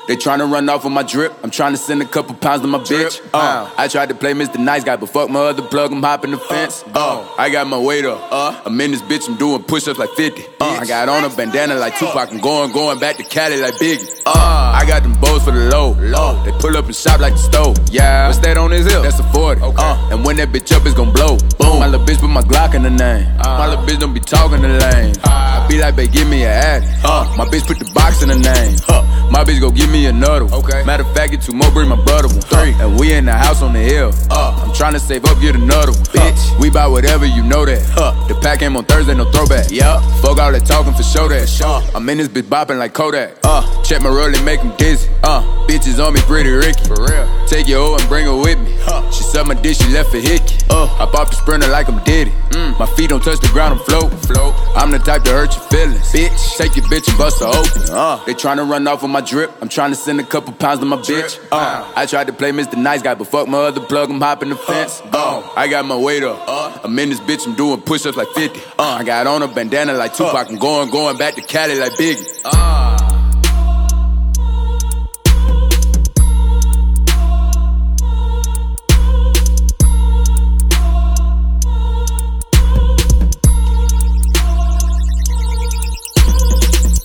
They tryna run off with my drip. I'm tryna send a couple pounds to my bitch. I tried to play Mr. Nice Guy, but fuck my other plug, I'm hopping the fence. I got my weight up. I'm in this bitch, I'm doing push-ups like 50. I got on a bandana like Tupac. I'm going back to Cali like Biggie. I got them bows for the low. They pull up and shop like the stove. Yeah, what's that on his hip? That's a 40. And when that bitch up, it's gon' blow. Boom. My little bitch put my Glock in the name. My little bitch don't be talking the lane. I be like, babe, give me a addy. My bitch put the box in the name. My bitch go give me another one. Matter of fact, get 2 more, bring my brother one. 3. And we in the house on the hill. I'm tryna save up, get another one. Bitch, we buy whatever, you know that. The pack came on Thursday, no throwback. Fuck all that talking for show that. I'm in this bitch bopping like Kodak. Check my roll and make him dizzy. Bitches on me, pretty Ricky. For real. Take your hoe and bring her with me. She sucked my dick, she left a hickey. I pop the sprinter like I'm Diddy. My feet don't touch the ground, I'm floating. I'm the type to hurt your feelings. Bitch, take your bitch and bust her open. They tryna run off with my drip. I'm tryna send a couple pounds to my bitch. I tried to play Mr. Nice Guy, but fuck my other plug, I'm hopping the fence. I got my weight up. I'm in this bitch, I'm doing push-ups like 50. I got on a bandana like Tupac. I'm going back to Cali like Biggie.